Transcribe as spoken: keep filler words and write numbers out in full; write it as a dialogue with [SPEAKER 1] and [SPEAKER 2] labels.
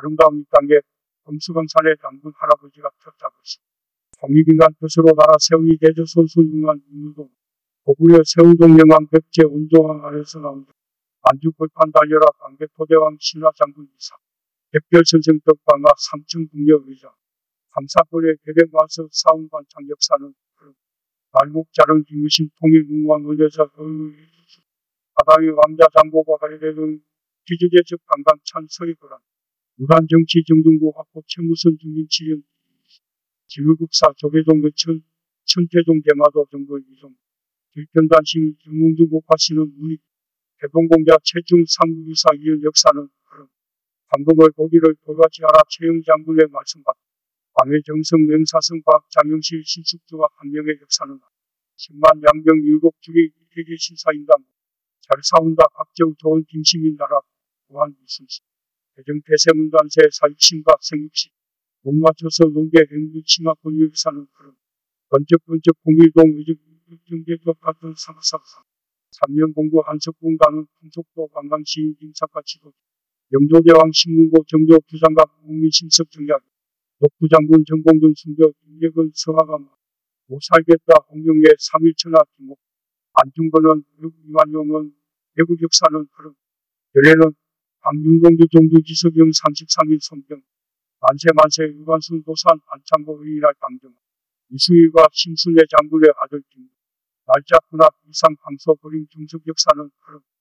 [SPEAKER 1] 아름다운 이 땅에 금수강산의 단군 할아버지가 켰다고 했어. 통일인간 뜻으로 나라 세운이 대조선 순중한 인물도 고구려 세운동 영왕 백제 운동왕 아래서 나온 안주 벌판 달려라 광개토대왕 신라장군 이사 백별선생 떡방아 삼층 국녀의자 감사벌의 대대마서 사운반창 역사는 말목자른 김유신 통일문왕 의여자 바다의 왕자 장고가 가리대는 기주제적 강강찬 서리거란 무단정치 정등부 확보 최무선 중림치연 지휘국사 조계종 의천 천태종 대마도 정거 이종 길편단신 김웅주 목화씨는 문익 개봉공자 최중 삼국유사 이은 역사는 흐름 황금을 보기를 돌같이 하라 최영 장군의 말씀받 광해정성 맹사성 박 장영실 신숙주와 한명의 역사는 십만 양병 일곱 주기 회계 신사인당 잘 싸운다 박재우 좋은 김시민 나라 무한 이순신 대정태세문단세 사육신박 생육시 못 맞춰서 농계 행주칭화 권유역사는 흐름 번쩍번쩍 공일동 의정계급 같은 상사상 삼명공부 한석공단은 풍속도 관광시인 김사과치도 영조대왕 신문고 정조 부장갑 국민심석 정약 녹부장군 정공준 순교 임예근 서하감 못 살겠다 홍영예 삼일천하 김목 안중근은 이완용은 외국 역사는 흐름 연례는 박윤동주 종주지석영 삼십삼 일 손병 만세만세 유관순 도산 안창고 의일할 강정 이수일과 심순의 장군의 아들 김 날짜 군합 이상 방소 버림 중석 역사는 흐름